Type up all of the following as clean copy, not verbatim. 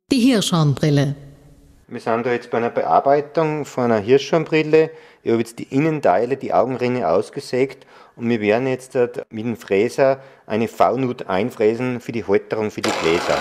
Die Hirschhornbrille. Wir sind da jetzt bei einer Bearbeitung von einer Hirschhornbrille. Ich habe jetzt die Innenteile, die Augenringe ausgesägt und wir werden jetzt mit dem Fräser eine V-Nut einfräsen für die Halterung für die Gläser.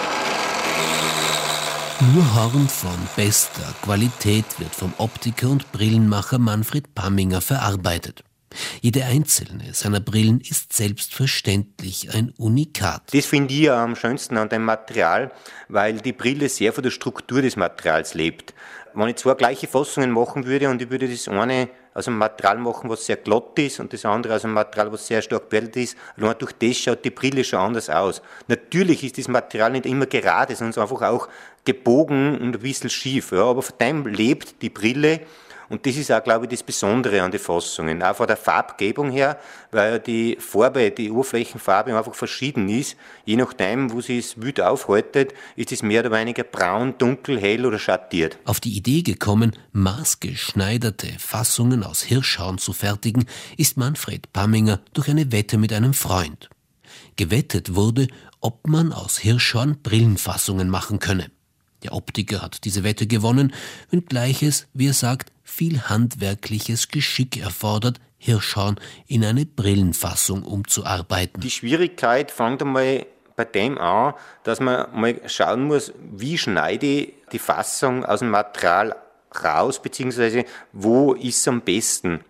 Nur Horn von bester Qualität wird vom Optiker und Brillenmacher Manfred Pamminger verarbeitet. Jede einzelne seiner Brillen ist selbstverständlich ein Unikat. Das finde ich am schönsten an dem Material, weil die Brille sehr von der Struktur des Materials lebt. Wenn ich zwei gleiche Fassungen machen würde und ich würde das eine aus einem Material machen, was sehr glatt ist und das andere aus einem Material, was sehr stark bellt ist, allein durch das schaut die Brille schon anders aus. Natürlich ist das Material nicht immer gerade, sondern einfach auch gebogen und ein bisschen schief. Ja, aber von dem lebt die Brille. Und das ist auch, glaube ich, das Besondere an den Fassungen. Auch von der Farbgebung her, weil die Farbe, die Oberflächenfarbe einfach verschieden ist. Je nachdem, wo sie es wild aufhaltet, ist es mehr oder weniger braun, dunkel, hell oder schattiert. Auf die Idee gekommen, maßgeschneiderte Fassungen aus Hirschhorn zu fertigen, ist Manfred Pamminger durch eine Wette mit einem Freund. Gewettet wurde, ob man aus Hirschhorn Brillenfassungen machen könne. Der Optiker hat diese Wette gewonnen, wenngleich es, wie er sagt, viel handwerkliches Geschick erfordert, Hirschhorn in eine Brillenfassung umzuarbeiten. Die Schwierigkeit fängt einmal bei dem an, dass man mal schauen muss, wie schneide ich die Fassung aus dem Material raus, beziehungsweise wo ist es am besten.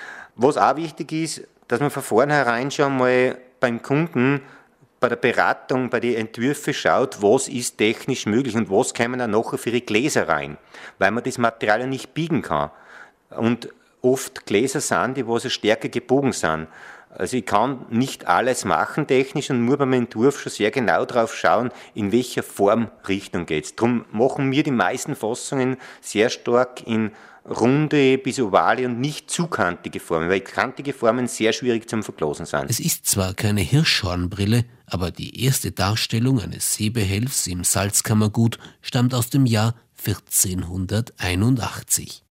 Was auch wichtig ist, dass man von vornherein schon mal beim Kunden bei der Beratung, bei den Entwürfen schaut, was ist technisch möglich und was kommen dann nachher für die Gläser rein, weil man das Material ja nicht biegen kann. Und oft Gläser sind, die was stärker gebogen sind. Also ich kann nicht alles machen technisch und muss beim Entwurf schon sehr genau drauf schauen, in welcher Formrichtung geht's. Darum machen wir die meisten Fassungen sehr stark in runde bis ovale und nicht zu kantige Formen, weil kantige Formen sehr schwierig zum Verglasen sind. Es ist zwar keine Hirschhornbrille, aber die erste Darstellung eines Seebehelfs im Salzkammergut stammt aus dem Jahr 1481.